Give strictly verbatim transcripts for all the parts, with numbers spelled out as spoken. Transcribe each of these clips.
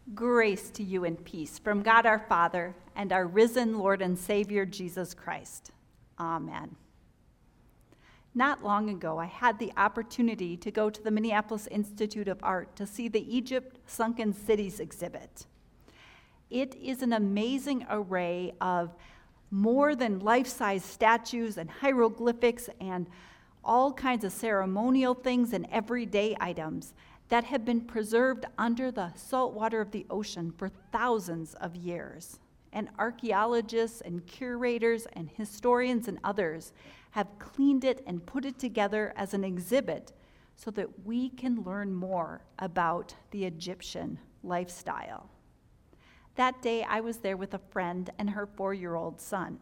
Grace to you and peace from God our Father and our risen Lord and Savior Jesus Christ. Amen. Not long ago, I had the opportunity to go to the Minneapolis Institute of Art to see the Egypt Sunken Cities exhibit. It is an amazing array of more than life-size statues and hieroglyphics and all kinds of ceremonial things and everyday items that have been preserved under the salt water of the ocean for thousands of years. And archaeologists and curators and historians and others have cleaned it and put it together as an exhibit so that we can learn more about the Egyptian lifestyle. That day, I was there with a friend and her four-year-old son.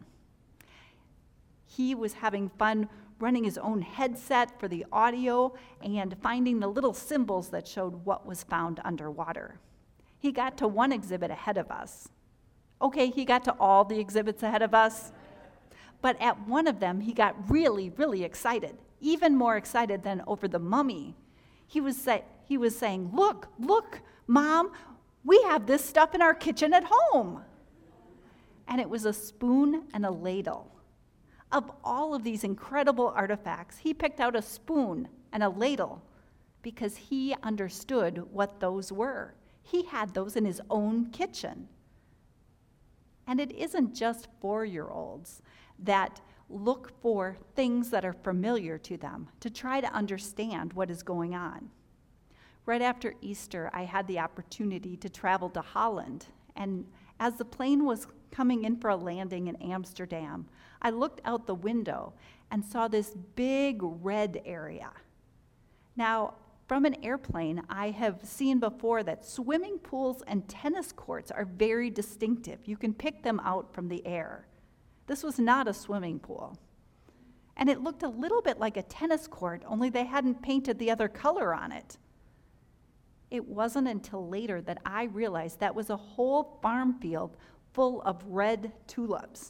He was having fun running his own headset for the audio and finding the little symbols that showed what was found underwater. He got to one exhibit ahead of us. Okay, he got to all the exhibits ahead of us, but at one of them, he got really, really excited, even more excited than over the mummy. He was, say, he was saying, look, look, Mom, we have this stuff in our kitchen at home. And it was a spoon and a ladle. Of all of these incredible artifacts, he picked out a spoon and a ladle because he understood what those were. He had those in his own kitchen. And it isn't just four-year-olds that look for things that are familiar to them to try to understand what is going on. Right after Easter, I had the opportunity to travel to Holland, and as the plane was coming in for a landing in Amsterdam, I looked out the window and saw this big red area. Now, from an airplane, I have seen before that swimming pools and tennis courts are very distinctive. You can pick them out from the air. This was not a swimming pool. And it looked a little bit like a tennis court, only they hadn't painted the other color on it. It wasn't until later that I realized that was a whole farm field full of red tulips,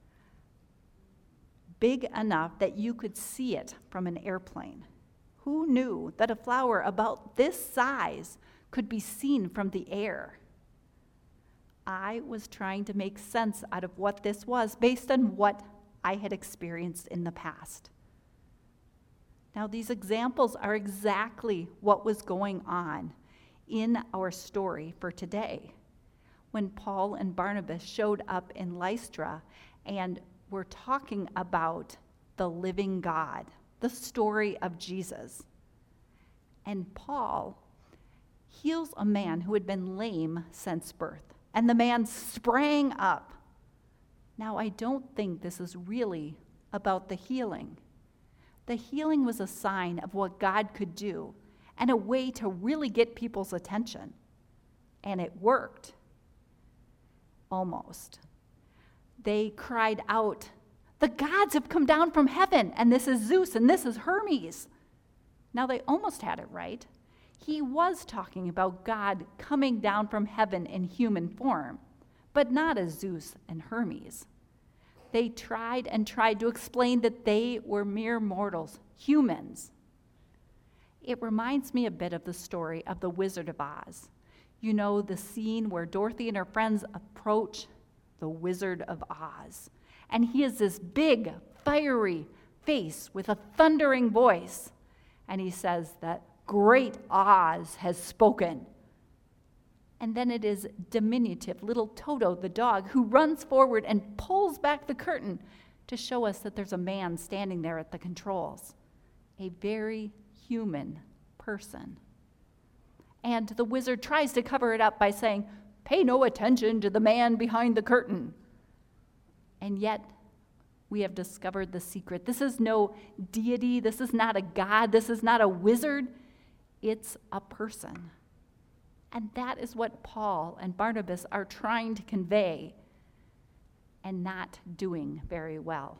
big enough that you could see it from an airplane. Who knew that a flower about this size could be seen from the air? I was trying to make sense out of what this was based on what I had experienced in the past. Now, these examples are exactly what was going on in our story for today. When Paul and Barnabas showed up in Lystra and were talking about the living God, the story of Jesus. And Paul heals a man who had been lame since birth, and the man sprang up. Now, I don't think this is really about the healing. The healing was a sign of what God could do and a way to really get people's attention. And it worked. Almost. They cried out, "The gods have come down from heaven, and this is Zeus, and this is Hermes." Now, they almost had it right. He was talking about God coming down from heaven in human form, but not as Zeus and Hermes. They tried and tried to explain that they were mere mortals, humans. It reminds me a bit of the story of the Wizard of Oz. You know, the scene where Dorothy and her friends approach the Wizard of Oz. And he has this big, fiery face with a thundering voice. And he says that great Oz has spoken. And then it is diminutive little Toto, the dog, who runs forward and pulls back the curtain to show us that there's a man standing there at the controls. A very human person. And the wizard tries to cover it up by saying, "Pay no attention to the man behind the curtain." And yet, we have discovered the secret. This is no deity. This is not a god. This is not a wizard. It's a person. And that is what Paul and Barnabas are trying to convey and not doing very well.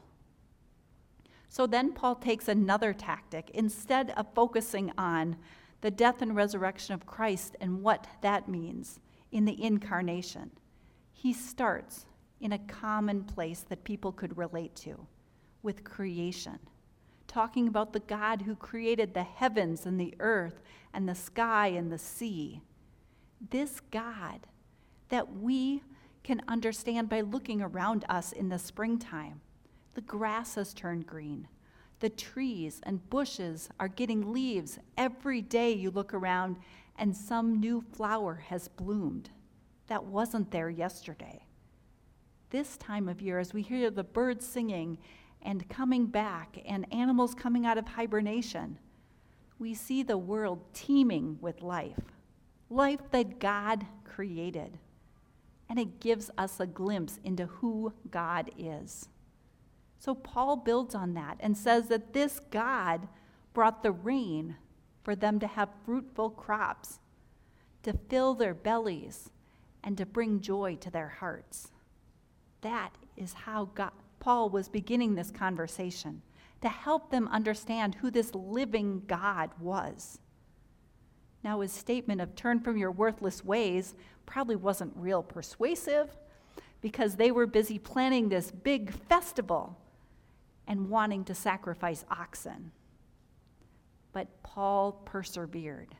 So then Paul takes another tactic. Instead of focusing on the death and resurrection of Christ and what that means in the incarnation, he starts in a common place that people could relate to, with creation, talking about the God who created the heavens and the earth and the sky and the sea. This God that we can understand by looking around us in the springtime. The grass has turned green. The trees and bushes are getting leaves. Every day you look around and some new flower has bloomed that wasn't there yesterday. This time of year, as we hear the birds singing and coming back and animals coming out of hibernation, we see the world teeming with life, life that God created. And it gives us a glimpse into who God is. So Paul builds on that and says that this God brought the rain for them to have fruitful crops, to fill their bellies, and to bring joy to their hearts. That is how God, Paul was beginning this conversation, to help them understand who this living God was. Now, his statement of turn from your worthless ways probably wasn't real persuasive because they were busy planning this big festival and wanting to sacrifice oxen. But Paul persevered.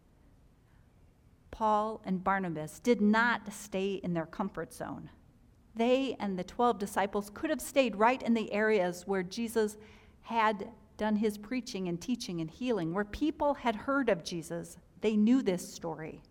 Paul and Barnabas did not stay in their comfort zone. They and the twelve disciples could have stayed right in the areas where Jesus had done his preaching and teaching and healing, where people had heard of Jesus. They knew this story.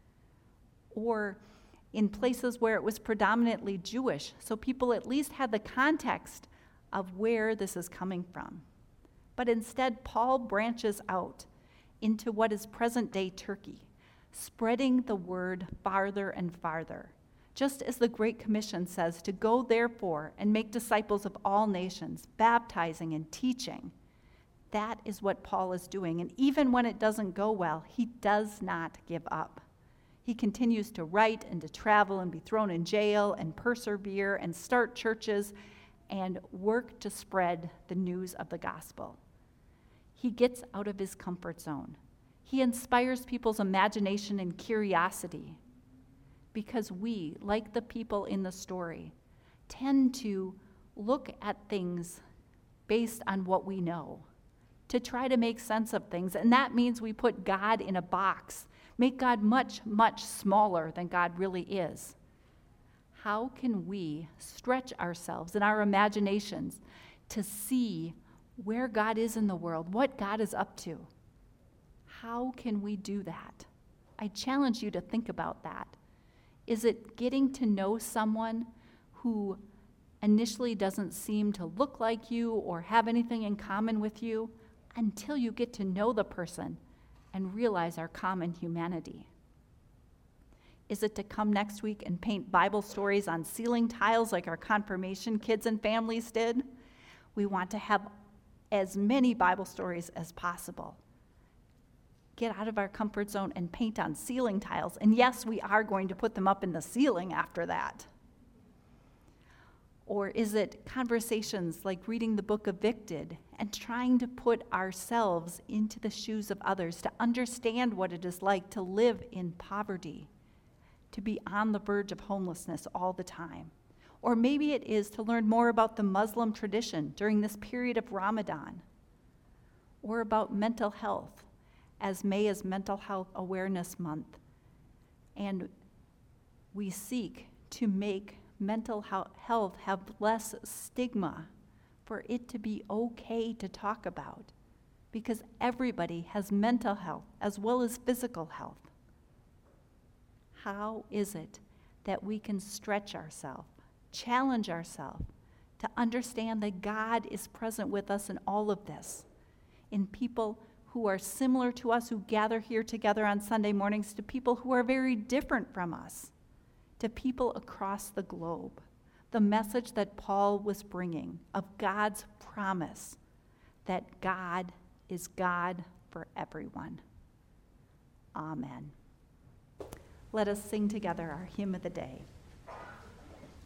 Or in places where it was predominantly Jewish, so people at least had the context of where this is coming from. But instead, Paul branches out into what is present-day Turkey, spreading the word farther and farther, just as the Great Commission says to go therefore and make disciples of all nations, baptizing and teaching. That is what Paul is doing. And even when it doesn't go well, he does not give up. He continues to write and to travel and be thrown in jail and persevere and start churches and work to spread the news of the gospel. He gets out of his comfort zone. He inspires people's imagination and curiosity because we, like the people in the story, tend to look at things based on what we know, to try to make sense of things. And that means we put God in a box, make God much, much smaller than God really is. How can we stretch ourselves in our imaginations to see where God is in the world, what God is up to? How can we do that? I challenge you to think about that. Is it getting to know someone who initially doesn't seem to look like you or have anything in common with you until you get to know the person and realize our common humanity? Is it to come next week and paint Bible stories on ceiling tiles like our confirmation kids and families did? We want to have as many Bible stories as possible. Get out of our comfort zone and paint on ceiling tiles. And yes, we are going to put them up in the ceiling after that. Or is it conversations like reading the book Evicted and trying to put ourselves into the shoes of others to understand what it is like to live in poverty, to be on the verge of homelessness all the time? Or maybe it is to learn more about the Muslim tradition during this period of Ramadan, or about mental health, as May is Mental Health Awareness Month. And we seek to make mental health have less stigma, for it to be okay to talk about, because everybody has mental health as well as physical health. How is it that we can stretch ourselves, challenge ourselves to understand that God is present with us in all of this, in people who are similar to us, who gather here together on Sunday mornings, to people who are very different from us, to people across the globe? The message that Paul was bringing of God's promise that God is God for everyone. Amen. Let us sing together our hymn of the day.